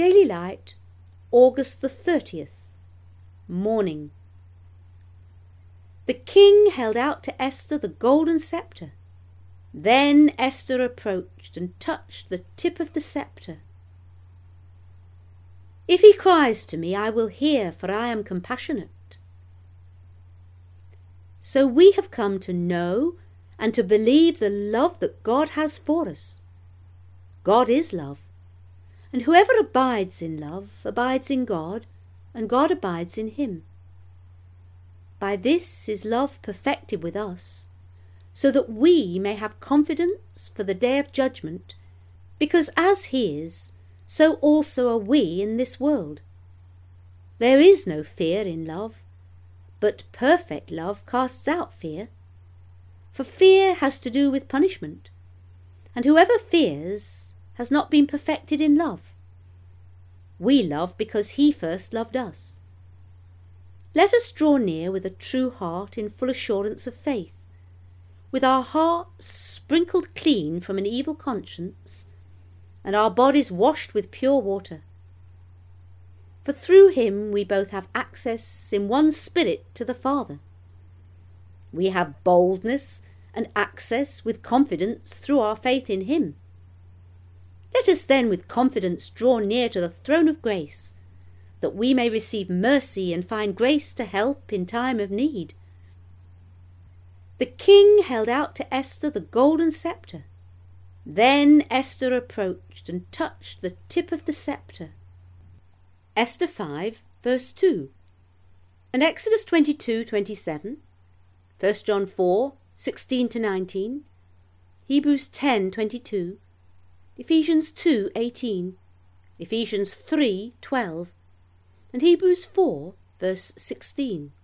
Daily Light, August the 30th, Morning. The king held out to Esther the golden sceptre. Then Esther approached and touched the tip of the sceptre. If he cries to me, I will hear, for I am compassionate. So we have come to know and to believe the love that God has for us. God is love, and whoever abides in love abides in God, and God abides in him. By this is love perfected with us, so that we may have confidence for the day of judgment, because as he is, so also are we in this world. There is no fear in love, but perfect love casts out fear. For fear has to do with punishment, and whoever fears has not been perfected in love. We love because he first loved us. Let us draw near with a true heart in full assurance of faith, with our hearts sprinkled clean from an evil conscience, and our bodies washed with pure water. For through him we both have access in one spirit to the Father. We have boldness and access with confidence through our faith in him. Let us then with confidence draw near to the throne of grace, that we may receive mercy and find grace to help in time of need. The king held out to Esther the golden sceptre. Then Esther approached and touched the tip of the sceptre. Esther 5, verse 2, and Exodus 22:27, 1 John 4:16-19, Hebrews 10:22, Ephesians 2:18, Ephesians 3:12, and Hebrews 4, verse 16.